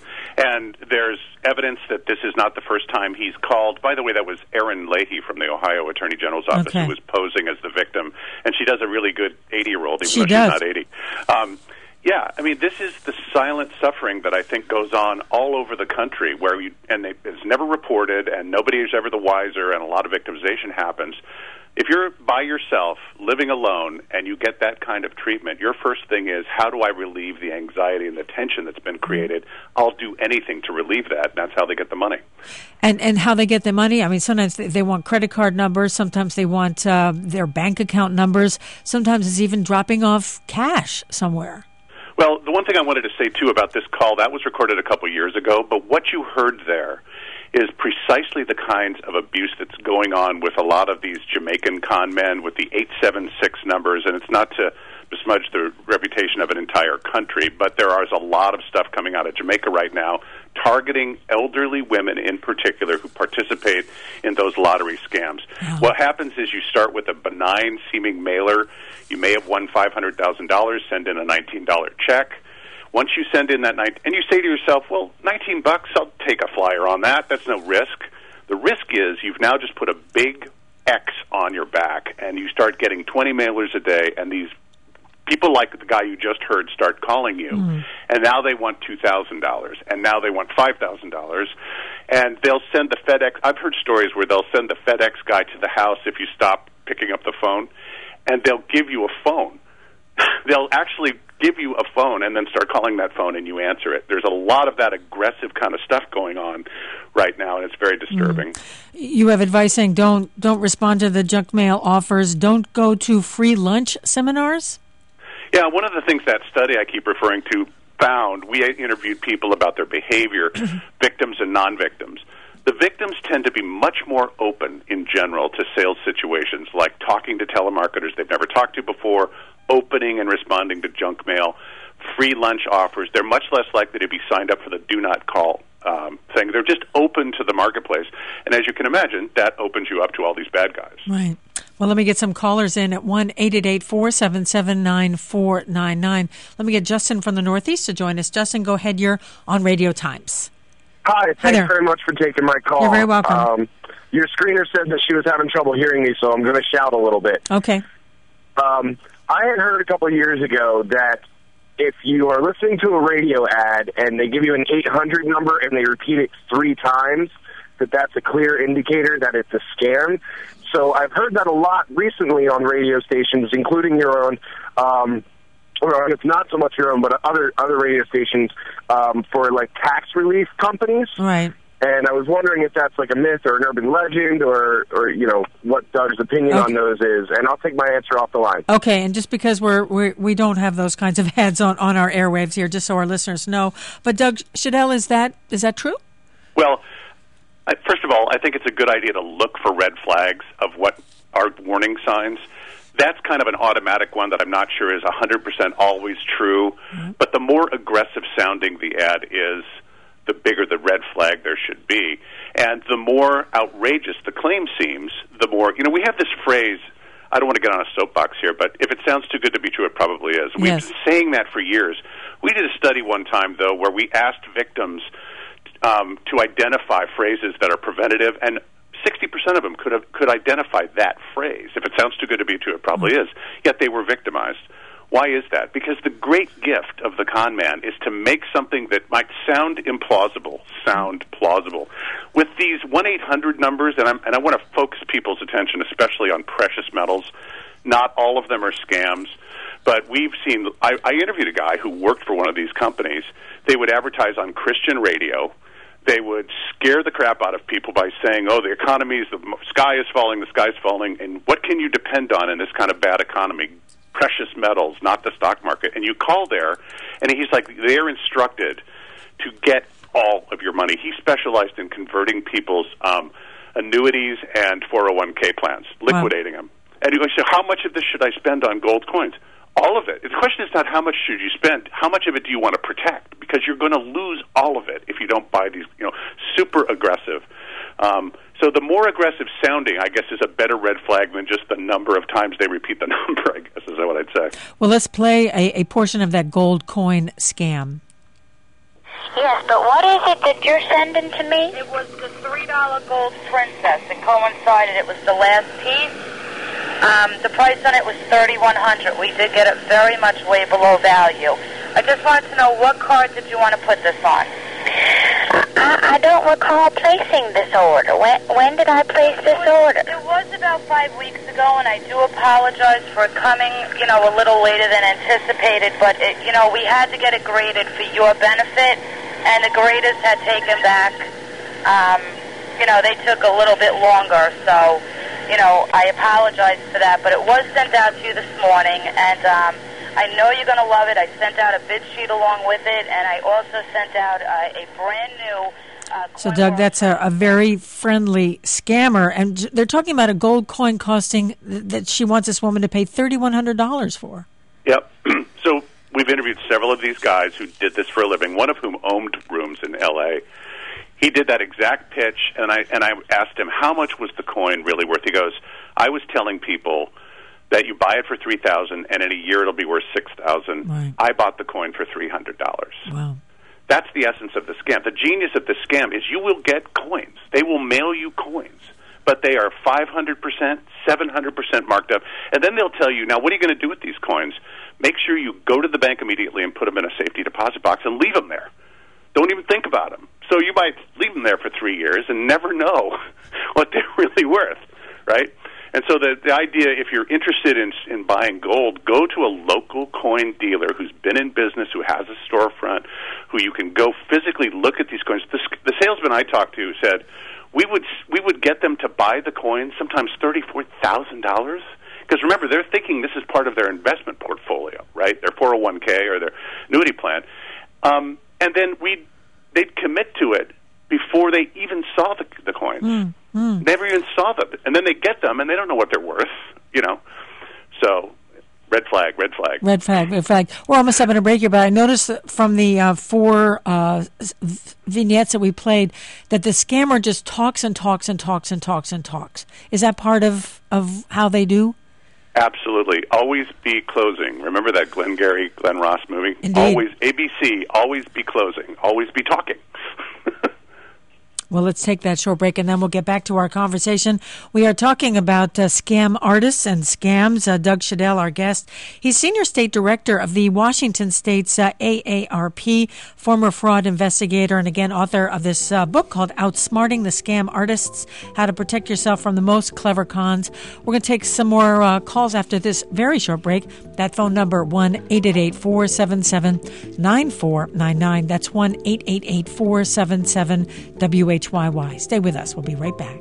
And there's evidence that this is not the first time he's called. By the way, that was Erin Leahy from the Ohio Attorney General's office okay. who was posing as the victim. And she does a really good eighty-year-old, even she though does. she's not eighty. Um, yeah, I mean, this is the silent suffering that I think goes on all over the country, where you, and they, it's never reported, and nobody is ever the wiser, and a lot of victimization happens. If you're by yourself, living alone, and you get that kind of treatment, your first thing is, how do I relieve the anxiety and the tension that's been created? I'll do anything to relieve that, and that's how they get the money. And and how they get the money? I mean, sometimes they, they want credit card numbers. Sometimes they want uh, their bank account numbers. Sometimes it's even dropping off cash somewhere. Well, the one thing I wanted to say, too, about this call, that was recorded a couple years ago, but what you heard there is precisely the kinds of abuse that's going on with a lot of these Jamaican con men with the eight seven six numbers, and it's not to besmudge the reputation of an entire country, but there is a lot of stuff coming out of Jamaica right now targeting elderly women in particular who participate in those lottery scams. Oh. What happens is you start with a benign-seeming mailer. You may have won five hundred thousand dollars, send in a nineteen dollar check. Once you send in that night, and you say to yourself, well, nineteen bucks, I'll take a flyer on that. That's no risk. The risk is you've now just put a big X on your back, and you start getting twenty mailers a day, and these people like the guy you just heard start calling you, mm. and now they want two thousand dollars, and now they want five thousand dollars, and they'll send the FedEx. I've heard stories where they'll send the FedEx guy to the house if you stop picking up the phone, and they'll give you a phone. They'll actually give you a phone and then start calling that phone and you answer it. There's a lot of that aggressive kind of stuff going on right now, and it's very disturbing. Mm. You have advice saying don't don't respond to the junk mail offers, don't go to free lunch seminars? Yeah, one of the things that study I keep referring to found, we interviewed people about their behavior, victims and non-victims. The victims tend to be much more open in general to sales situations, like talking to telemarketers they've never talked to before, opening and responding to junk mail, free lunch offers. They're much less likely to be signed up for the do not call um, thing. They're just open to the marketplace. And as you can imagine, that opens you up to all these bad guys. Right. Well, let me get some callers in at one eight eight eight, four seven seven, nine four nine nine. Let me get Justin from the Northeast to join us. Justin, go ahead. You're on Radio Times. Hi, thanks Hi very much for taking my call. You're very welcome. Um, your screener said that she was having trouble hearing me, so I'm going to shout a little bit. Okay. Um, I had heard a couple of years ago that if you are listening to a radio ad and they give you an eight hundred number and they repeat it three times, that that's a clear indicator that it's a scam. So I've heard that a lot recently on radio stations, including your own. Um, or it's not so much your own, but other other radio stations um, for like tax relief companies. Right. And I was wondering if that's like a myth or an urban legend, or, or you know, what Doug's opinion okay. on those is. And I'll take my answer off the line. Okay, and just because we're, we're we don't have those kinds of ads on, on our airwaves here, just so our listeners know. But Doug Shadell, is that is that true? Well, I, first of all, I think it's a good idea to look for red flags of what are warning signs. That's kind of an automatic one that I'm not sure is one hundred percent always true. Mm-hmm. But the more aggressive sounding the ad is, the bigger the red flag there should be. And the more outrageous the claim seems, the more, you know, we have this phrase, I don't want to get on a soapbox here, but if it sounds too good to be true, it probably is. We've yes. been saying that for years. We did a study one time, though, where we asked victims um, to identify phrases that are preventative, and sixty percent of them could have, could identify that phrase. If it sounds too good to be true, it probably mm-hmm. is. Yet they were victimized. Why is that? Because the great gift of the con man is to make something that might sound implausible sound plausible. With these one eight hundred numbers, and, I'm, and I want to focus people's attention especially on precious metals, not all of them are scams, but we've seen, I, I interviewed a guy who worked for one of these companies. They would advertise on Christian radio. They would scare the crap out of people by saying, oh, the economy is, the sky is falling, the sky is falling, and what can you depend on in this kind of bad economy? Precious metals, not the stock market. And you call there, and he's like, they're instructed to get all of your money. He specialized in converting people's um, annuities and four oh one k plans, liquidating wow. them. And you go, so how much of this should I spend on gold coins? All of it. The question is not how much should you spend. How much of it do you want to protect? Because you're going to lose all of it if you don't buy these, you know, super aggressive. Um, so the more aggressive sounding, I guess, is a better red flag than just the number of times they repeat the number, I guess is what I'd say. Well, let's play a, a portion of that gold coin scam. Yes, but what is it that you're sending to me? It was the three dollar gold princess. It coincided. It was the last piece. Um, the price on it was thirty-one hundred dollars. We did get it very much way below value. I just wanted to know, what card did you want to put this on? I, I don't recall placing this order. When, when did I place this it was, order? It was about five weeks ago, and I do apologize for coming, you know, a little later than anticipated, but, it, you know, we had to get it graded for your benefit, and the graders had taken back, um, you know, they took a little bit longer, so, you know, I apologize for that, but it was sent out to you this morning, and um, I know you're going to love it. I sent out a bid sheet along with it, and I also sent out uh, a brand new... Uh, so, Doug, that's a, a very friendly scammer, and they're talking about a gold coin costing that she wants this woman to pay thirty-one hundred dollars for. Yep. So we've interviewed several of these guys who did this for a living, one of whom owned rooms in L A He did that exact pitch, and I and I asked him, how much was the coin really worth? He goes, I was telling people that you buy it for three thousand dollars, and in a year it'll be worth six thousand dollars. Right. I bought the coin for three hundred dollars. Wow. That's the essence of the scam. The genius of the scam is you will get coins. They will mail you coins, but they are five hundred percent, seven hundred percent marked up. And then they'll tell you, now, what are you going to do with these coins? Make sure you go to the bank immediately and put them in a safety deposit box and leave them there. Don't even think about them. So you might leave them there for three years and never know what they're really worth, right? And so the, the idea, if you're interested in, in buying gold, go to a local coin dealer who's been in business, who has a storefront, who you can go physically look at these coins. The, the salesman I talked to said we would we would get them to buy the coins, sometimes thirty-four thousand dollars. Because remember, they're thinking this is part of their investment portfolio, right? Their four oh one k or their annuity plan. Um, and then we they'd commit to it before they even saw the, the coins. Mm, mm. Never even saw them. And then they get them, and they don't know what they're worth, you know. So, red flag, red flag. Red flag, red flag. We're almost having a break here, but I noticed that from the uh, four uh, vignettes that we played that the scammer just talks and talks and talks and talks and talks. Is that part of, of how they do? Absolutely. Always be closing. Remember that Glengarry, Glenn Ross movie? Indeed. Always, A B C, always be closing. Always be talking. Well, let's take that short break, and then we'll get back to our conversation. We are talking about uh, scam artists and scams. Uh, Doug Shadell, our guest. He's Senior State Director of the Washington State's uh, A A R P, former fraud investigator, and again, author of this uh, book called Outsmarting the Scam Artists, How to Protect Yourself from the Most Clever Cons. We're going to take some more uh, calls after this very short break. That phone number, one eight eight eight, four seven seven, nine four nine nine. That's one eight eight eight, four seven seven, W H Y Y. Stay with us. We'll be right back.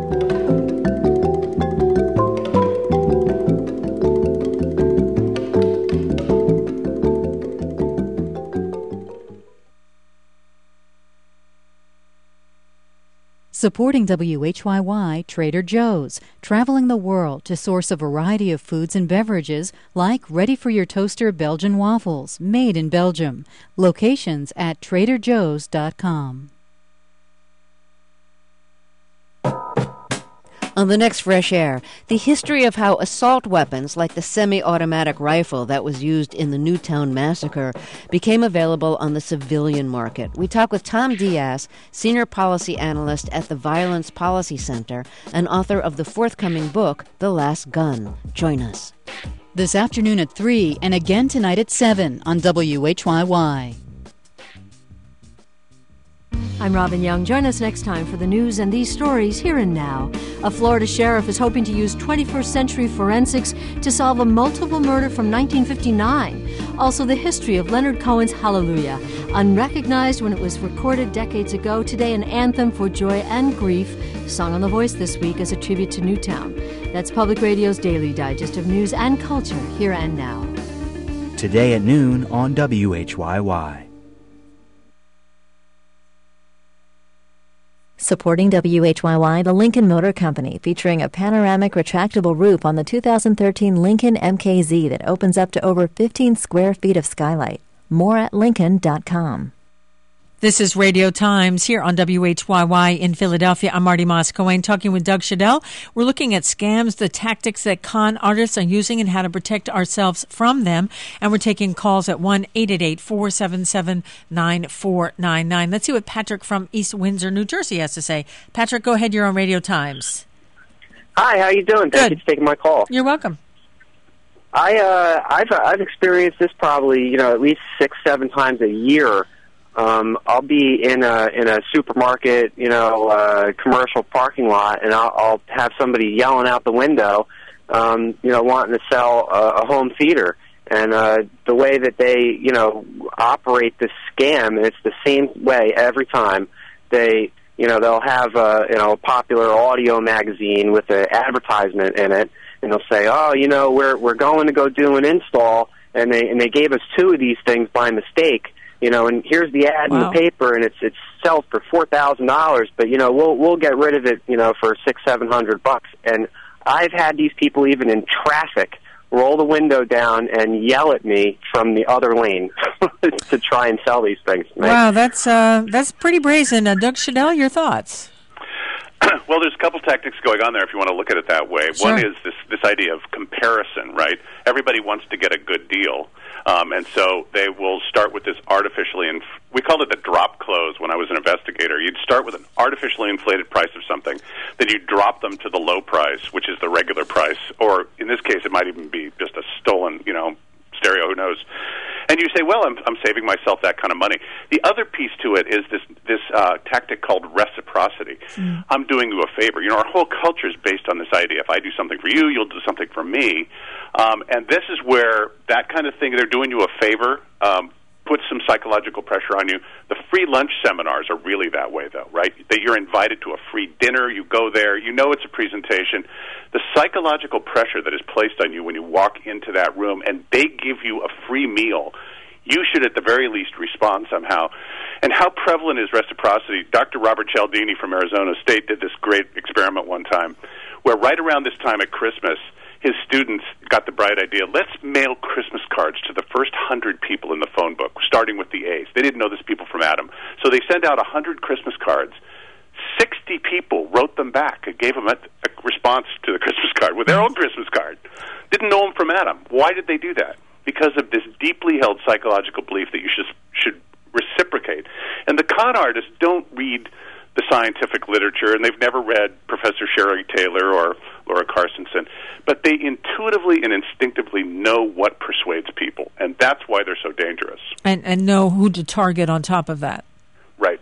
Supporting W H Y Y, Trader Joe's, traveling the world to source a variety of foods and beverages like ready-for-your-toaster Belgian waffles, made in Belgium. Locations at trader joes dot com. On the next Fresh Air, the history of how assault weapons like the semi-automatic rifle that was used in the Newtown Massacre became available on the civilian market. We talk with Tom Diaz, Senior Policy Analyst at the Violence Policy Center and author of the forthcoming book, The Last Gun. Join us. This afternoon at three and again tonight at seven on W H Y Y. I'm Robin Young. Join us next time for the news and these stories here and now. A Florida sheriff is hoping to use twenty-first century forensics to solve a multiple murder from nineteen fifty-nine. Also, the history of Leonard Cohen's Hallelujah. Unrecognized when it was recorded decades ago, today an anthem for joy and grief, sung on The Voice this week as a tribute to Newtown. That's Public Radio's daily digest of news and culture here and now. Today at noon on W H Y Y. Supporting W H Y Y, the Lincoln Motor Company, featuring a panoramic retractable roof on the two thousand thirteen Lincoln M K Z that opens up to over fifteen square feet of skylight. More at lincoln dot com. This is Radio Times here on W H Y Y in Philadelphia. I'm Marty Moss-Cohen talking with Doug Shadell. We're looking at scams, the tactics that con artists are using, and how to protect ourselves from them. And we're taking calls at one eight eight eight, four seven seven, nine four nine nine. Let's see what Patrick from East Windsor, New Jersey has to say. Patrick, go ahead. You're on Radio Times. Hi, how you doing? Thank you for taking my call. You're welcome. I, uh, I've, I've experienced this probably, you know, at least six, seven times a year. Um, I'll be in a in a supermarket, you know, uh, commercial parking lot, and I'll, I'll have somebody yelling out the window, um, you know, wanting to sell a, a home theater. And uh, the way that they, you know, operate this scam, it's the same way every time. They, you know, they'll have a, you know, a popular audio magazine with an advertisement in it, and they'll say, oh, you know, we're we're going to go do an install, and they and they gave us two of these things by mistake. You know, and here's the ad wow. in the paper, and it's it's sells for four thousand dollars. But you know, we'll we'll get rid of it, you know, for six seven hundred bucks. And I've had these people even in traffic roll the window down and yell at me from the other lane to try and sell these things. Wow, that's uh, that's pretty brazen. Uh, Doug Shadell, your thoughts? Well, there's a couple tactics going on there if you want to look at it that way. Sure. One is this this idea of comparison, right? Everybody wants to get a good deal. Um, and so they will start with this artificially, inf- we called it the drop close when I was an investigator. You'd start with an artificially inflated price of something, then you drop them to the low price, which is the regular price, or in this case it might even be just a stolen, you know, stereo, who knows. And you say, well, I'm, I'm saving myself that kind of money. The other piece to it is this this uh, tactic called reciprocity. Mm. I'm doing you a favor. You know, our whole culture is based on this idea. If I do something for you, you'll do something for me. Um, and this is where that kind of thing, they're doing you a favor, um, puts some psychological pressure on you. The free lunch seminars are really that way, though, right? That you're invited to a free dinner, you go there, you know it's a presentation. The psychological pressure that is placed on you when you walk into that room and they give you a free meal, you should at the very least respond somehow. And how prevalent is reciprocity? Doctor Robert Cialdini from Arizona State did this great experiment one time where right around this time at Christmas, his students got the bright idea, let's mail Christmas cards to the first hundred people in the phone book, starting with the A's. They didn't know this people from Adam. So they sent out a hundred Christmas cards. Sixty people wrote them back and gave them a, a response to the Christmas card with their own Christmas card. Didn't know them from Adam. Why did they do that? Because of this deeply held psychological belief that you should, should reciprocate. And the con artists don't read the scientific literature, and they've never read Professor Sherry Taylor or Laura Carstensen, but they intuitively and instinctively know what persuades people, and that's why they're so dangerous. And, and know who to target on top of that. Right.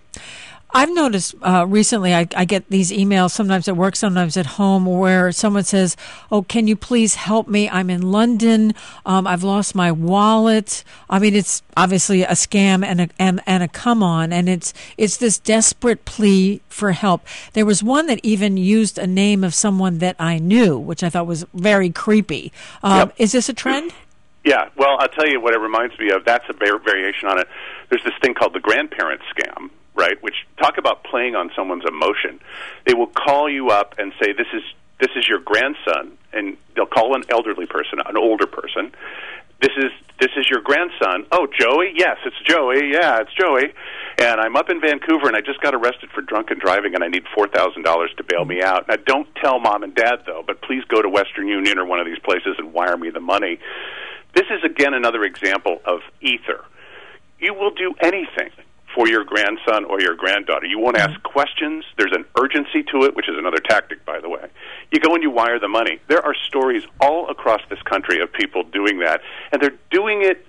I've noticed uh, recently, I, I get these emails sometimes at work, sometimes at home, where someone says, oh, can you please help me? I'm in London. Um, I've lost my wallet. I mean, it's obviously a scam and a, and, and a come on, and it's it's this desperate plea for help. There was one that even used a name of someone that I knew, which I thought was very creepy. Um, yep. Is this a trend? Yeah, well, I'll tell you what it reminds me of. That's a var- variation on it. There's this thing called the grandparent scam, right, which talk about playing on someone's emotion. They will call you up and say, this is this is your grandson, and they'll call an elderly person, an older person. This is this is your grandson. Oh, Joey? Yes, it's Joey. Yeah, it's Joey. And I'm up in Vancouver, and I just got arrested for drunken driving, and I need four thousand dollars to bail me out. Now, don't tell Mom and Dad, though, but please go to Western Union or one of these places and wire me the money. This is, again, another example of ether. You will do anything for your grandson or your granddaughter. You won't ask questions. There's an urgency to it, which is another tactic, by the way. You go and you wire the money. There are stories all across this country of people doing that, and they're doing it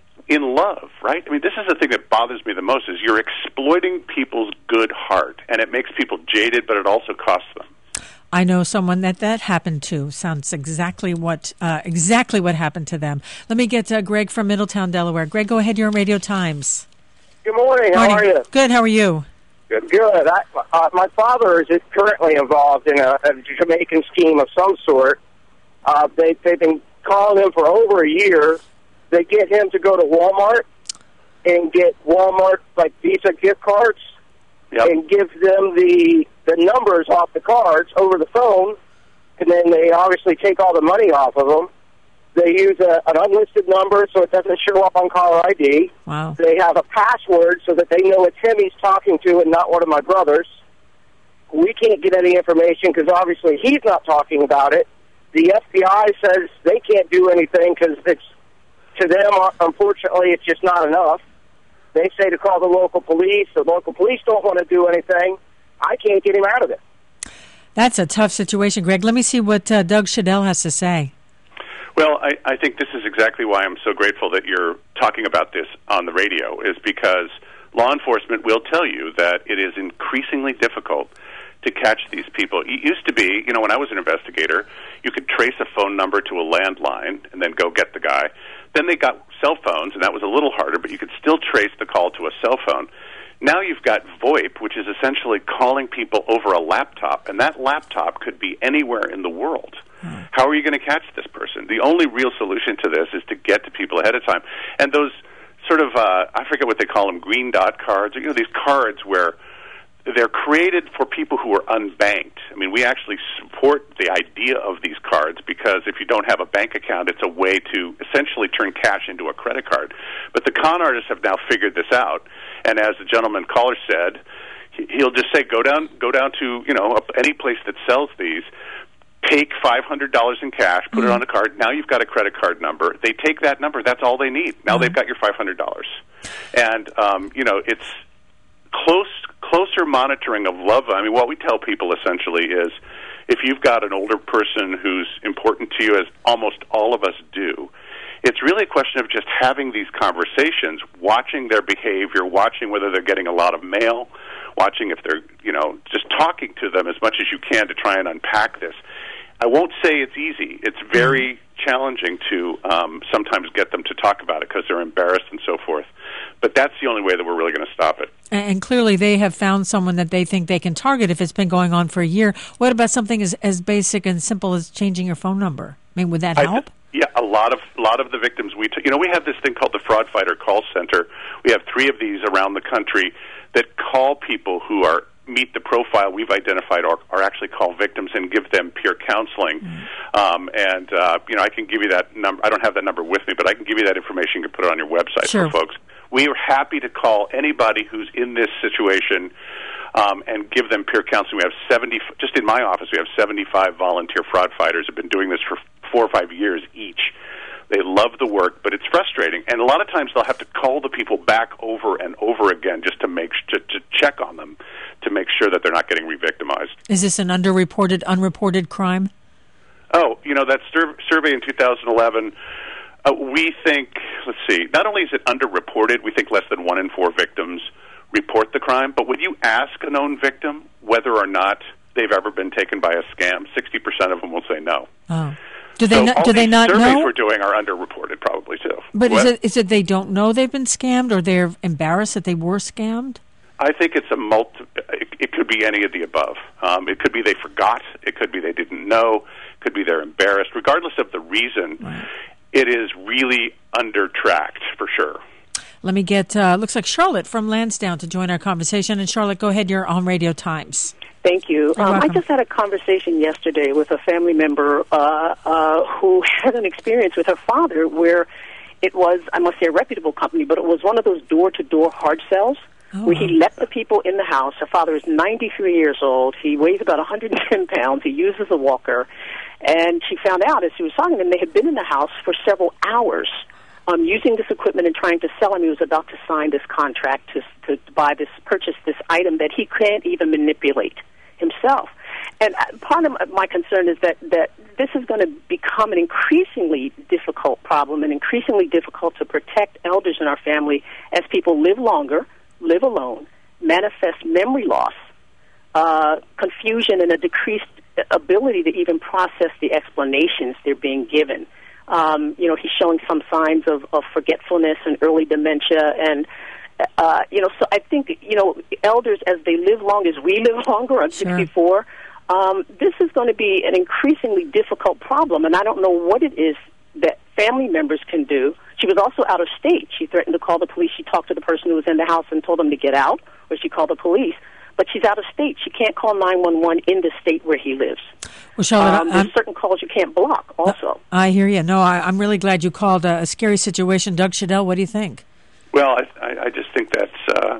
in love, right? I mean, this is the thing that bothers me the most, is you're exploiting people's good heart, and it makes people jaded, but it also costs them. I know someone that that happened to. Sounds exactly what uh, exactly what happened to them. Let me get uh, Greg from Middletown, Delaware. Greg, go ahead. You're on Radio Times. Good morning. How Morning. are you? Good. How are you? Good. Good. I, uh, my father is currently involved in a, a Jamaican scheme of some sort. Uh, they, they've been calling him for over a year. They get him to go to Walmart and get Walmart, like, Visa gift cards. yep. and give them the the numbers off the cards over the phone, and then they obviously take all the money off of them. They use a, an unlisted number so it doesn't show up on caller I D. Wow. They have a password so that they know it's him he's talking to and not one of my brothers. We can't get any information because obviously he's not talking about it. The F B I says they can't do anything because it's, to them, unfortunately, it's just not enough. They say to call the local police. The local police don't want to do anything. I can't get him out of it. That's a tough situation, Greg. Let me see what uh, Doug Shadell has to say. Well, I, I think this is exactly why I'm so grateful that you're talking about this on the radio, is because law enforcement will tell you that it is increasingly difficult to catch these people. It used to be, you know, when I was an investigator, you could trace a phone number to a landline and then go get the guy. Then they got cell phones, and that was a little harder, but you could still trace the call to a cell phone. Now you've got VoIP, which is essentially calling people over a laptop, and that laptop could be anywhere in the world. How are you going to catch this person? The only real solution to this is to get to people ahead of time. And those sort of, uh, I forget what they call them, green dot cards, you know, these cards where they're created for people who are unbanked. I mean, we actually support the idea of these cards because if you don't have a bank account, it's a way to essentially turn cash into a credit card. But the con artists have now figured this out, and as the gentleman caller said, he'll just say, go down, go down to, you know, any place that sells these, take five hundred dollars in cash, put mm-hmm. it on a card. Now you've got a credit card number. They take that number. That's all they need. Now mm-hmm. they've got your five hundred dollars. And, um, you know, it's close, closer monitoring of love. I mean, what we tell people essentially is if you've got an older person who's important to you, as almost all of us do, it's really a question of just having these conversations, watching their behavior, watching whether they're getting a lot of mail, watching if they're, you know, just talking to them as much as you can to try and unpack this. I won't say it's easy. It's very challenging to um, sometimes get them to talk about it because they're embarrassed and so forth. But that's the only way that we're really going to stop it. And clearly they have found someone that they think they can target if it's been going on for a year. What about something as, as basic and simple as changing your phone number? I mean, would that help? I, yeah, a lot of a lot of the victims we, t- you know, we have this thing called the Fraud Fighter Call Center. We have three of these around the country that call people who are meet the profile we've identified or, or actually call victims and give them peer counseling. Mm-hmm. Um, and, uh, you know, I can give you that number. I don't have that number with me, but I can give you that information. You can put it on your website sure. for folks. We are happy to call anybody who's in this situation um, and give them peer counseling. We have seventy, just in my office, we have seventy-five volunteer fraud fighters who have been doing this for four or five years each. They love the work, but it's frustrating. And a lot of times they'll have to call the people back over and over again just to make to, to check on them, to make sure that they're not getting re-victimized. Is this an underreported, unreported crime? Oh, you know, that sur- survey in two thousand eleven, uh, we think, let's see, not only is it underreported, we think less than one in four victims report the crime, but when you ask a known victim whether or not they've ever been taken by a scam, sixty percent of them will say no. Oh. Do they so not, all do they these not surveys know? we're doing are underreported probably too. But What? is it is it they don't know they've been scammed, or they're embarrassed that they were scammed? I think it's a multi. It, it could be any of the above. Um, it could be they forgot. It could be they didn't know. It could be they're embarrassed. Regardless of the reason, right. It is really under-tracked for sure. Let me get, uh, looks like Charlotte from Lansdowne to join our conversation. And Charlotte, go ahead. You're on Radio Times. Thank you. Um, I just had a conversation yesterday with a family member uh, uh, who had an experience with her father where it was, I must say, a reputable company, but it was one of those door-to-door hard sells oh. where he let the people in the house. Her father is ninety-three years old. He weighs about one hundred ten pounds. He uses a walker. And she found out as she was talking to him, they had been in the house for several hours um, using this equipment and trying to sell him. He was about to sign this contract to, to buy this, purchase this item that he can't even manipulate himself. And part of my concern is that, that this is going to become an increasingly difficult problem and increasingly difficult to protect elders in our family as people live longer, live alone, manifest memory loss, uh, confusion, and a decreased ability to even process the explanations they're being given. Um, you know, he's showing some signs of, of forgetfulness and early dementia, and Uh, you know, so I think, you know, elders, as they live long, as we live longer, I'm sure. sixty-four, um, this is going to be an increasingly difficult problem, and I don't know what it is that family members can do. She was also out of state. She threatened to call the police. She talked to the person who was in the house and told them to get out, or she called the police. but she's out of state. She can't call nine one one in the state where he lives. Well, Charlotte, um, there's certain calls you can't block also. I hear you. No, I, I'm really glad you called uh, a scary situation. Doug Shadell, what do you think? Well, I, I, I just think that's uh,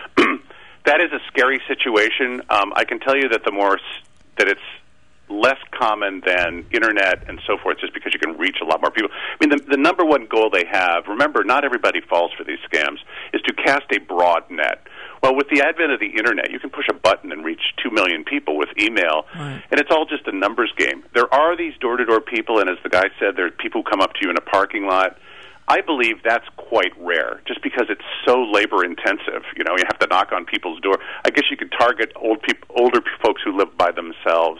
that is a scary situation. Um, I can tell you that the more that it's less common than internet and so forth, just because you can reach a lot more people. I mean, the, the number one goal they have, remember, not everybody falls for these scams, is to cast a broad net. Well, with the advent of the internet, you can push a button and reach two million people with email, right. and it's all just a numbers game. There are these door-to-door people, and as the guy said, there are people who come up to you in a parking lot. I believe that's quite rare, just because it's so labor-intensive. You know, you have to knock on people's door. I guess you could target old people, older folks who live by themselves.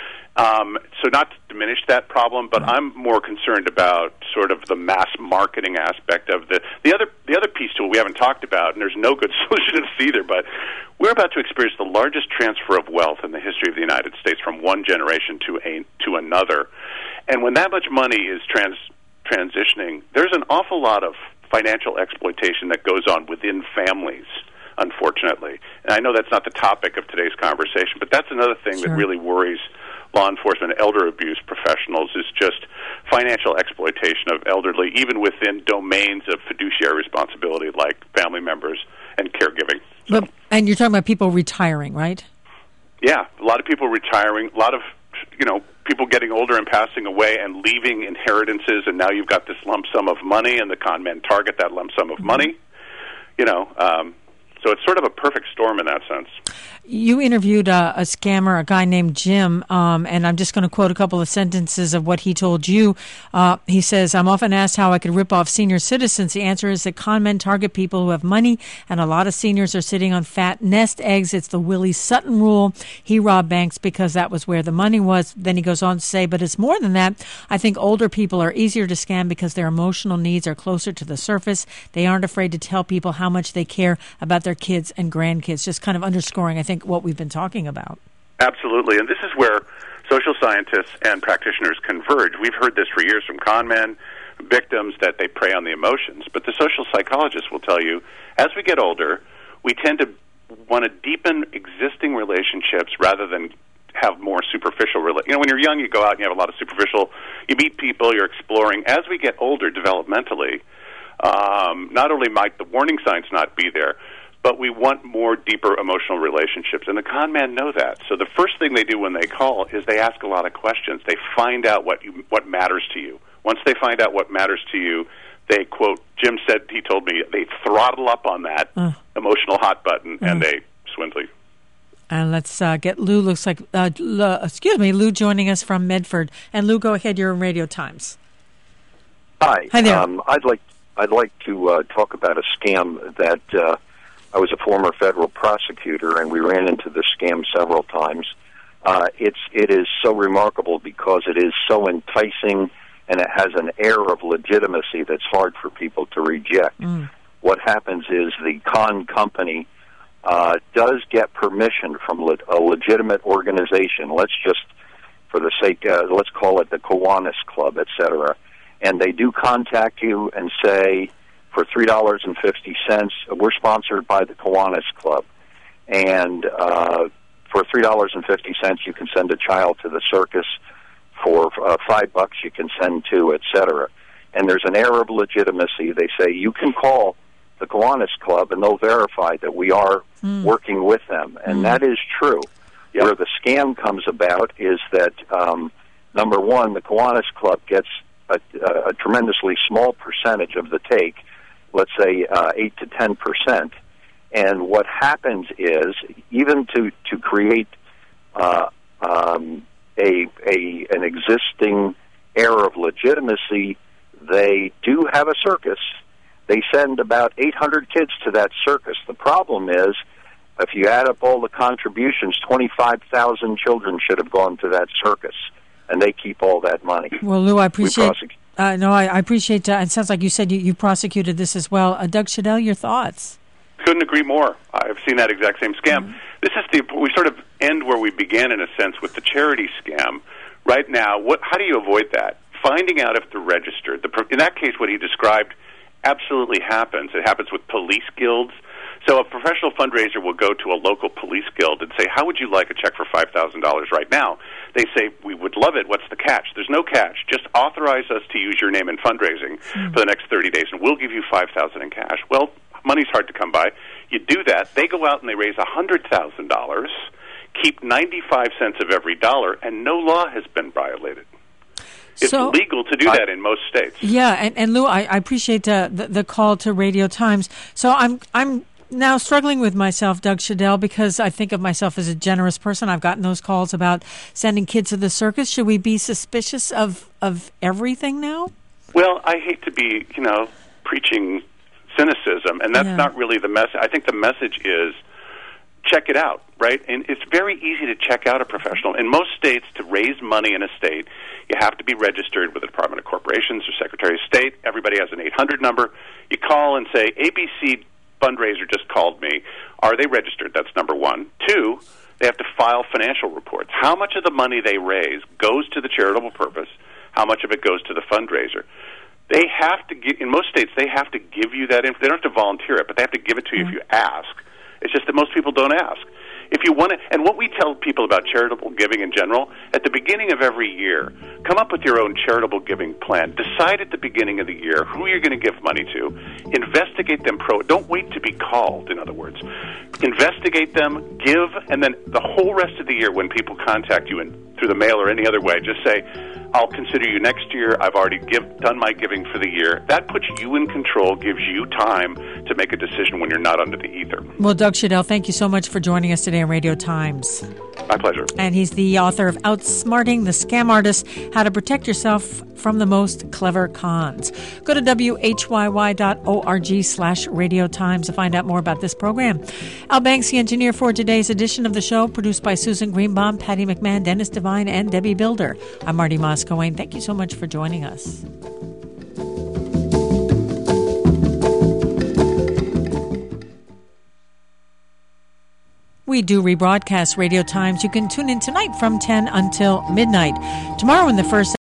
Um, so not to diminish that problem, but I'm more concerned about sort of the mass marketing aspect of the the other the other piece to it we haven't talked about, and there's no good solution to this either, but we're about to experience the largest transfer of wealth in the history of the United States from one generation to a to another. And when that much money is trans transitioning, there's an awful lot of financial exploitation that goes on within families, unfortunately. And I know that's not the topic of today's conversation, but that's another thing Sure. that really worries law enforcement, elder abuse professionals, is just financial exploitation of elderly, even within domains of fiduciary responsibility like family members and caregiving. So, But, and you're talking about people retiring, right? yeah, a lot of people retiring, a lot of, you know, people getting older and passing away and leaving inheritances, and now you've got this lump sum of money, and the con men target that lump sum of Mm-hmm. money. You know, um, so it's sort of a perfect storm in that sense. You interviewed a, a scammer, a guy named Jim, um, and I'm just going to quote a couple of sentences of what he told you. Uh, he says, I'm often asked how I could rip off senior citizens. The answer is that con men target people who have money, and a lot of seniors are sitting on fat nest eggs. It's the Willie Sutton rule. He robbed banks because that was where the money was. Then he goes on to say, but it's more than that. I think older people are easier to scam because their emotional needs are closer to the surface. They aren't afraid to tell people how much they care about their kids and grandkids, just kind of underscoring, I think, what we've been talking about. Absolutely, and this is where social scientists and practitioners converge. We've heard this for years from con men, victims, that they prey on the emotions, but the social psychologists will tell you, as we get older, we tend to want to deepen existing relationships rather than have more superficial rela- You know, when you're young, you go out and you have a lot of superficial, you meet people, you're exploring. As we get older developmentally, um, not only might the warning signs not be there, but we want more deeper emotional relationships, and the con men know that. So the first thing they do when they call is they ask a lot of questions. They find out what you, what matters to you. Once they find out what matters to you, they, quote, Jim said, he told me, they throttle up on that uh. emotional hot button, uh. and they swindle you. And let's uh, get Lou, looks like, uh, Lou, excuse me, Lou joining us from Medford. And Lou, go ahead, you're in Radio Times. Hi. Hi there. Um, I'd like, I'd like to uh, talk about a scam that... Uh, I was a former federal prosecutor, and we ran into this scam several times. Uh, it's it is so remarkable because it is so enticing, and it has an air of legitimacy that's hard for people to reject. Mm. What happens is the con company uh, does get permission from le- a legitimate organization. Let's just, for the sake, uh, let's call it the Kiwanis Club, et cetera. And they do contact you and say, for three dollars and fifty cents, we're sponsored by the Kiwanis Club, and uh, for three dollars and fifty cents, you can send a child to the circus. For uh, five bucks, you can send two, et cetera. And there's an air of legitimacy. They say you can call the Kiwanis Club, and they'll verify that we are mm. working with them, and mm. that is true. Yep. Where the scam comes about is that um, number one, the Kiwanis Club gets a, a tremendously small percentage of the take. Let's say uh, eight to ten percent, and what happens is, even to to create uh, um, a a an existing air of legitimacy, they do have a circus. They send about eight hundred kids to that circus. The problem is, if you add up all the contributions, twenty-five thousand children should have gone to that circus, and they keep all that money. Well, Lou, I appreciate. Uh, no, I, I appreciate. Uh, it sounds like you said you, you prosecuted this as well. Uh, Doug Shadell, your thoughts? Couldn't agree more. I've seen that exact same scam. Mm-hmm. This is the we sort of end where we began in a sense with the charity scam. Right now, what? How do you avoid that? Finding out if they're registered. The, in that case, what he described absolutely happens. It happens with police guilds. So a professional fundraiser will go to a local police guild and say, how would you like a check for five thousand dollars right now? They say, we would love it. What's the catch? There's no catch. Just authorize us to use your name in fundraising mm. for the next thirty days, and we'll give you five thousand dollars in cash. Well, money's hard to come by. You do that. They go out and they raise one hundred thousand dollars, keep ninety-five cents of every dollar, and no law has been violated. It's so, legal to do that in most states. Yeah, and, and Lou, I, I appreciate uh, the, the call to Radio Times. So I'm I'm now struggling with myself, Doug Shadell, because I think of myself as a generous person. I've gotten those calls about sending kids to the circus. Should we be suspicious of, of everything now? Well, I hate to be, you know, preaching cynicism, and that's yeah. not really the message. I think the message is check it out, right? And it's very easy to check out a professional. In most states, to raise money in a state, you have to be registered with the Department of Corporations or Secretary of State. Everybody has an eight hundred number. You call and say, A B C fundraiser just called me. Are they registered? That's number one. Two, they have to file financial reports. How much of the money they raise goes to the charitable purpose? How much of it goes to the fundraiser? They have to give, in most states, they have to give you that info. They don't have to volunteer it, but they have to give it to you mm-hmm. if you ask. It's just that most people don't ask. If you want to, and what we tell people about charitable giving in general, at the beginning of every year, come up with your own charitable giving plan. Decide at the beginning of the year who you're going to give money to. Investigate them pro. Don't wait to be called, in other words. Investigate them, give, and then the whole rest of the year when people contact you in, through the mail or any other way, just say, I'll consider you next year. I've already give, done my giving for the year. That puts you in control, gives you time to make a decision when you're not under the ether. Well, Doug Shadell, thank you so much for joining us today on Radio Times. My pleasure. And he's the author of Outsmarting the Scam Artist, How to Protect Yourself from the Most Clever Cons. Go to W H Y Y dot org slash Radio Times to find out more about this program. Al Banks, the engineer for today's edition of the show, produced by Susan Greenbaum, Patty McMahon, Dennis Devine, and Debbie Builder. I'm Marty Moscowane. Thank you so much for joining us. We do rebroadcast Radio Times. You can tune in tonight from ten until midnight. Tomorrow in the first